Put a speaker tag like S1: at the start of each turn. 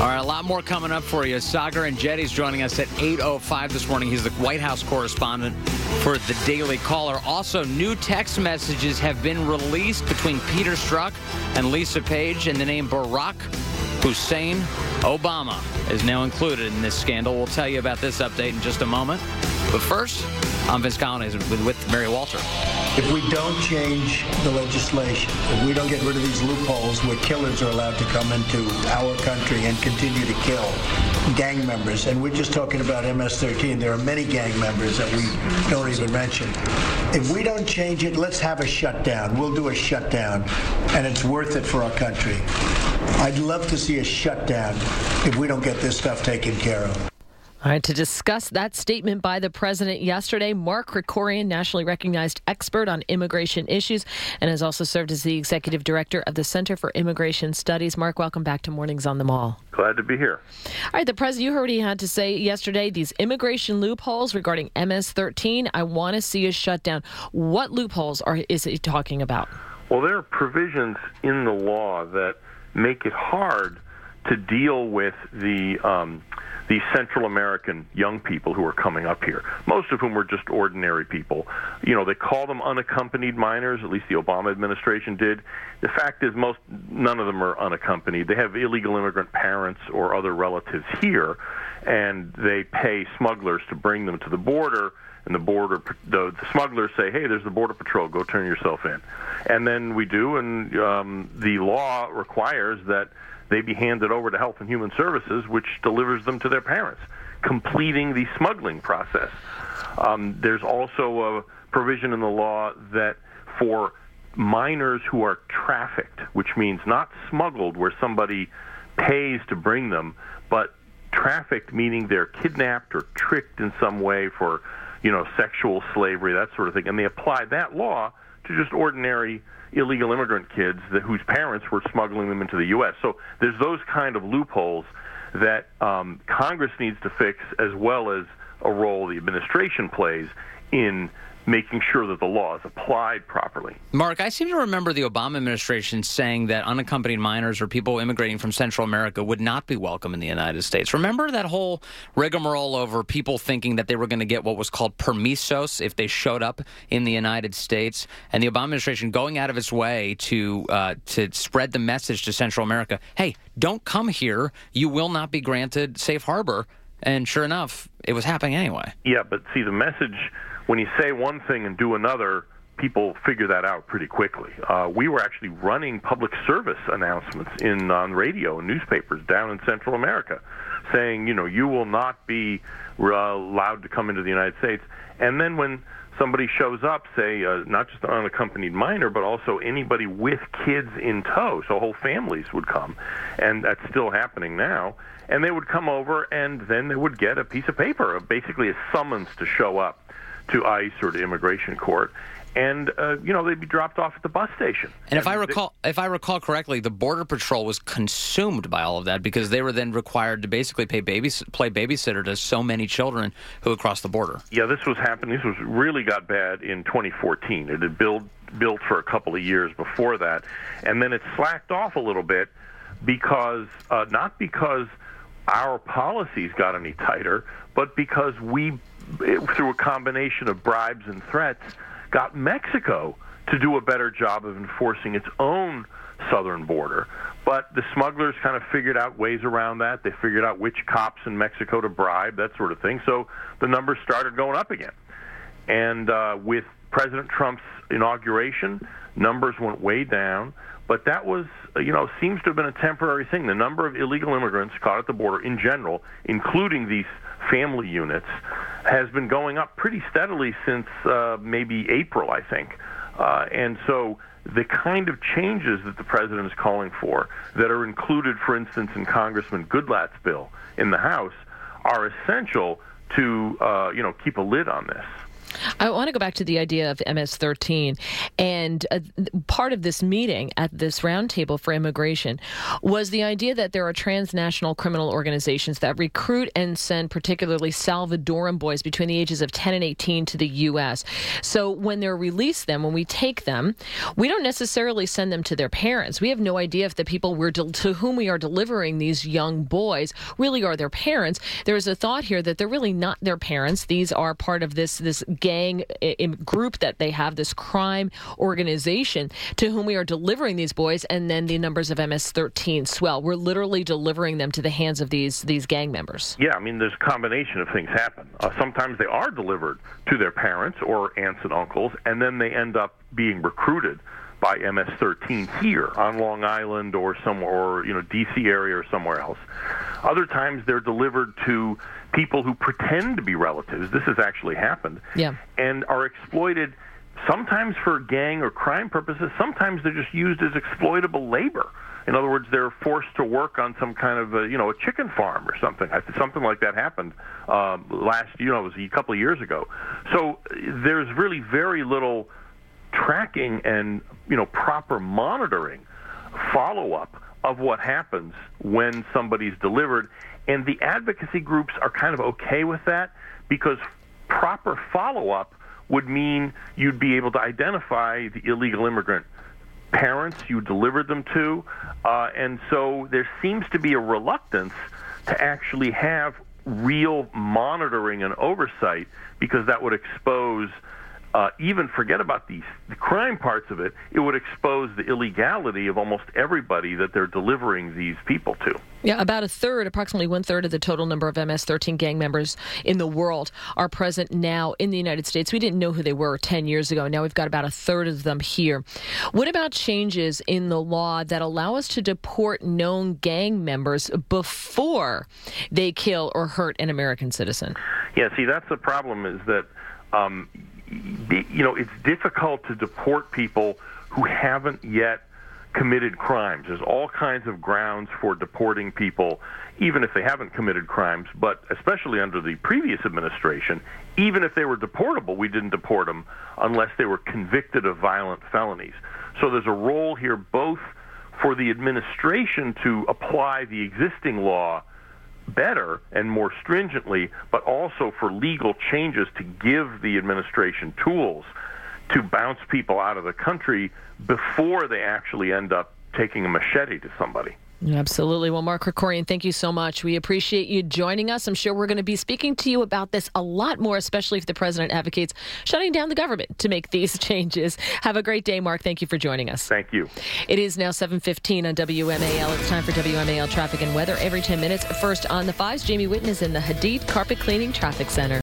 S1: All right, a lot more coming up for you. Sagar Enjeti's joining us at 8:05 this morning. He's the White House correspondent for the Daily Caller. Also, new text messages have been released between Peter Strzok and Lisa Page, and the name Barack Hussein Obama is now included in this scandal. We'll tell you about this update in just a moment. But first, I'm Vince Collins with Mary Walter.
S2: If we don't change the legislation, if we don't get rid of these loopholes where killers are allowed to come into our country and continue to kill gang members, and we're just talking about MS-13, there are many gang members that we don't even mention. If we don't change it, let's have a shutdown. We'll do a shutdown, and it's worth it for our country. I'd love to see a shutdown if we don't get this stuff taken care of.
S3: All right, to discuss that statement by the president yesterday, Mark Krikorian, nationally recognized expert on immigration issues, and has also served as the executive director of the Center for Immigration Studies. Mark, welcome back to Mornings on the Mall.
S4: Glad to be here.
S3: All right, the president, you heard what he had to say yesterday, these immigration loopholes regarding MS-13. I want to see a shutdown. What loopholes is he talking about?
S4: Well, there are provisions in the law that make it hard to deal with these Central American young people who are coming up here, most of whom were just ordinary people. You know, they call them unaccompanied minors, at least the Obama administration did. The fact is none of them are unaccompanied. They have illegal immigrant parents or other relatives here, and they pay smugglers to bring them to the border, and the smugglers say, hey, there's the Border Patrol, go turn yourself in. And then we do, and the law requires that they be handed over to Health and Human Services, which delivers them to their parents, completing the smuggling process. There's also a provision in the law that for minors who are trafficked, which means not smuggled where somebody pays to bring them, but trafficked, meaning they're kidnapped or tricked in some way for, sexual slavery, that sort of thing. And they apply that law to just ordinary illegal immigrant kids whose parents were smuggling them into the U.S. So there's those kind of loopholes that Congress needs to fix, as well as a role the administration plays in making sure that the law is applied properly.
S1: Mark, I seem to remember the Obama administration saying that unaccompanied minors or people immigrating from Central America would not be welcome in the United States. Remember that whole rigmarole over people thinking that they were going to get what was called permisos if they showed up in the United States, and the Obama administration going out of its way to spread the message to Central America, hey, don't come here, you will not be granted safe harbor. And sure enough, it was happening anyway.
S4: Yeah, but see, the message, when you say one thing and do another, people figure that out pretty quickly. We were actually running public service announcements on radio and newspapers down in Central America saying, you will not be allowed to come into the United States. And then when somebody shows up, say, not just an unaccompanied minor, but also anybody with kids in tow, so whole families would come, and that's still happening now, and they would come over, and then they would get a piece of paper, basically a summons to show up to ICE or to immigration court, and they'd be dropped off at the bus station.
S1: And if I recall correctly, the Border Patrol was consumed by all of that because they were then required to basically play babysitter to so many children who would cross the border.
S4: Yeah, this was happening. This really got bad in 2014. It had built for a couple of years before that, and then it slacked off a little bit because not because our policies got any tighter, but because we, through a combination of bribes and threats, got Mexico to do a better job of enforcing its own southern border. But the smugglers kind of figured out ways around that. They figured out which cops in Mexico to bribe, that sort of thing. So the numbers started going up again. And with President Trump's inauguration, numbers went way down. But that was, seems to have been a temporary thing. The number of illegal immigrants caught at the border in general, including these family units, has been going up pretty steadily since maybe April, I think. And so the kind of changes that the president is calling for that are included, for instance, in Congressman Goodlatte's bill in the House are essential to, keep a lid on this.
S3: I want to go back to the idea of MS-13. And part of this meeting at this roundtable for immigration was the idea that there are transnational criminal organizations that recruit and send particularly Salvadoran boys between the ages of 10 and 18 to the U.S. So when they're released, when we take them, we don't necessarily send them to their parents. We have no idea if the people to whom we are delivering these young boys really are their parents. There's a thought here that they're really not their parents. These are part of this gang group that they have, this crime organization to whom we are delivering these boys, and then the numbers of MS-13 swell. We're literally delivering them to the hands of these gang members.
S4: Yeah, I mean, there's a combination of things happen. Sometimes they are delivered to their parents or aunts and uncles, and then they end up being recruited by MS-13 here on Long Island or somewhere, or D.C. area or somewhere else. Other times they're delivered to people who pretend to be relatives. This has actually happened.
S3: Yeah. And
S4: are exploited sometimes for gang or crime purposes. Sometimes they're just used as exploitable labor. In other words, they're forced to work on some kind of a chicken farm or something. Something like that happened last year. It was a couple of years ago. So there's really very little tracking and proper monitoring, follow-up of what happens when somebody's delivered. And the advocacy groups are kind of okay with that, because proper follow-up would mean you'd be able to identify the illegal immigrant parents you delivered them to. And so there seems to be a reluctance to actually have real monitoring and oversight, because that would expose, even forget about the crime parts of it, it would expose the illegality of almost everybody that they're delivering these people to.
S3: Yeah, about approximately one-third of the total number of MS-13 gang members in the world are present now in the United States. We didn't know who they were 10 years ago. Now we've got about a third of them here. What about changes in the law that allow us to deport known gang members before they kill or hurt an American citizen?
S4: Yeah, see, that's the problem, is that it's difficult to deport people who haven't yet committed crimes. There's all kinds of grounds for deporting people, even if they haven't committed crimes, but especially under the previous administration, even if they were deportable, we didn't deport them unless they were convicted of violent felonies. So there's a role here both for the administration to apply the existing law better and more stringently, but also for legal changes to give the administration tools to bounce people out of the country before they actually end up taking a machete to somebody.
S3: Absolutely. Well, Mark Krikorian, thank you so much. We appreciate you joining us. I'm sure we're going to be speaking to you about this a lot more, especially if the president advocates shutting down the government to make these changes. Have a great day, Mark. Thank you for joining us.
S4: Thank you.
S3: It is now 7:15 on WMAL. It's time for WMAL Traffic and Weather every 10 minutes. First on the 5s, Jamie Whitten is in the Hadid Carpet Cleaning Traffic Center.